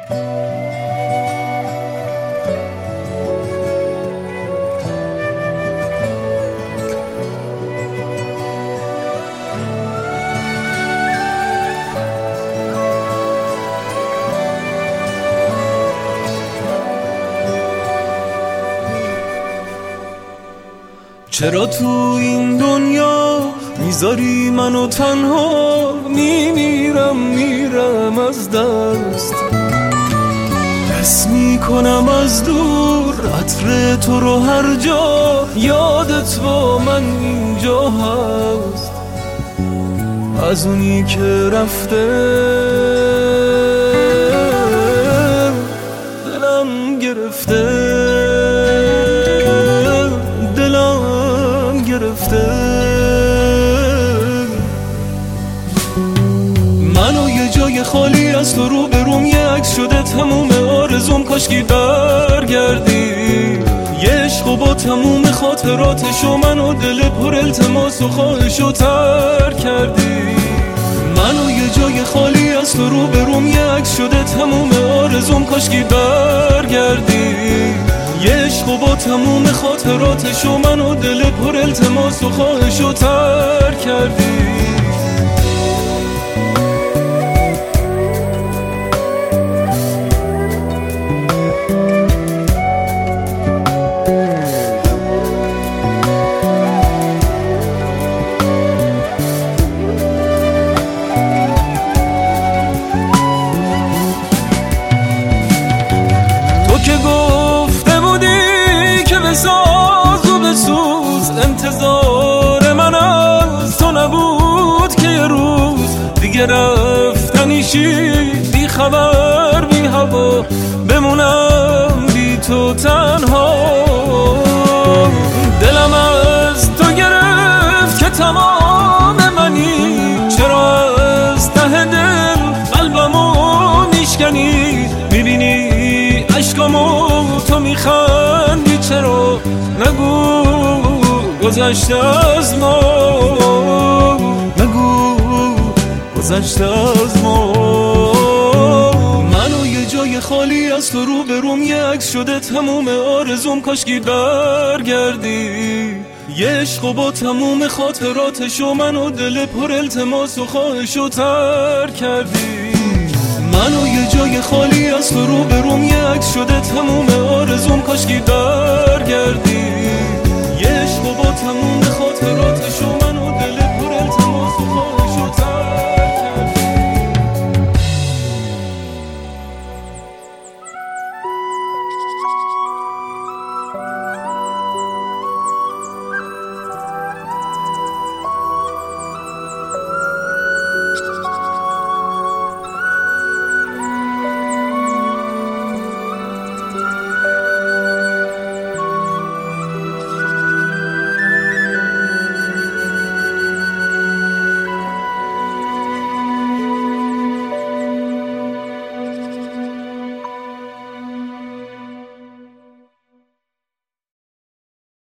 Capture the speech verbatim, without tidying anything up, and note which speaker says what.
Speaker 1: چرا تو این دنیا میذاری منو تنها؟ میمیرم میرم از دست، حس میکنم از دور عطر تو رو هر جا، یادت با من اینجا هست، از اونی که رفته دلم گرفته گرفته. منو یه جای خالی از تو رو به روم، یه عکس شده تموم آرزوم، کاشکی برگردی. یه عشق و با تموم خاطراتشو منو دل پر التماس و خواهشو تر کردی. منو یه جای خالی از تو رو به روم، یه عکس شده تموم آرزوم، کاشکی برگردی. یه عشق و با تموم خاطراتشو منو دل پر التماس و خواهشو تر کردی. تو که گفته بودی که بساز و بسوز، انتظار من از تو نبود که یه روز دیگه رفتنیشی، بی خبر بی هوا بمونم بی تو تنها. دلم از تو گرفت که تمام منی، چرا از ته دل قلبمو میشکنی؟ میبینی عشقامو تو میخندی، چرا نگو گذشته از ما، نگو گذشته از ما. منو یه جای خالی از تو رو به روم، یه عکس شده تموم آرزوم، کاشکی برگردی. یه عشق و با تموم خاطراتشو منو دل پر التماس و خواهشو تر کردی. منو یه جای خالی از تو رو به روم، یه عکس شده تموم آرزوم، کاشکی برگردی. یه عشق و با تموم خاطراتشو